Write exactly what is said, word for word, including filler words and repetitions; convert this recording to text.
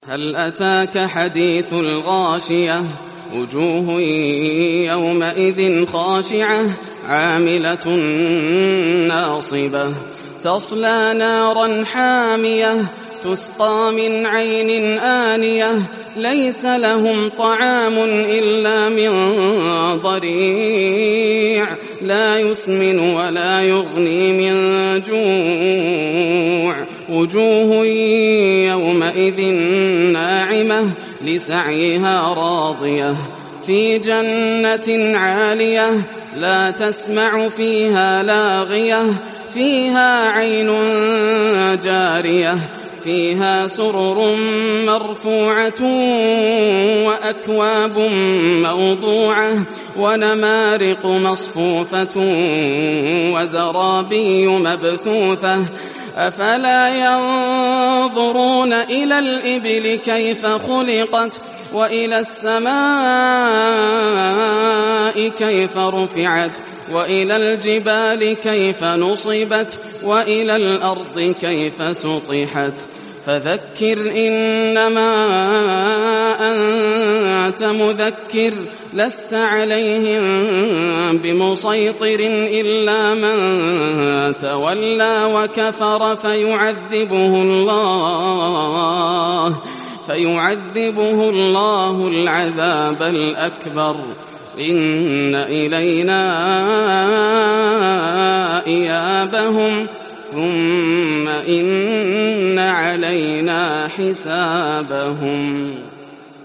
هل أتاك حديث الغاشية وجوه يومئذ خاشعة عاملة ناصبة تصلى نارا حامية تسقى من عين آنية ليس لهم طعام إلا من ضريع لا يسمن ولا يغني من جوع وجوه يومئذ ناعمة لسعيها راضية في جنة عالية لا تسمع فيها لاغية فيها عين جارية فيها سرر مرفوعة وأكواب موضوعة ونمارق مصفوفة وزرابي مبثوثة أفلا ينظرون إلى الإبل كيف خلقت وإلى السماء كيف رفعت وإلى الجبال كيف نصبت وإلى الأرض كيف سطحت فذكر إنما أنت مذكر لست عليهم بمسيطر إلا من تولى وكفر فيعذبه الله فيعذبه الله العذاب الأكبر إن إلينا إيابهم ثم إن علينا حسابهم.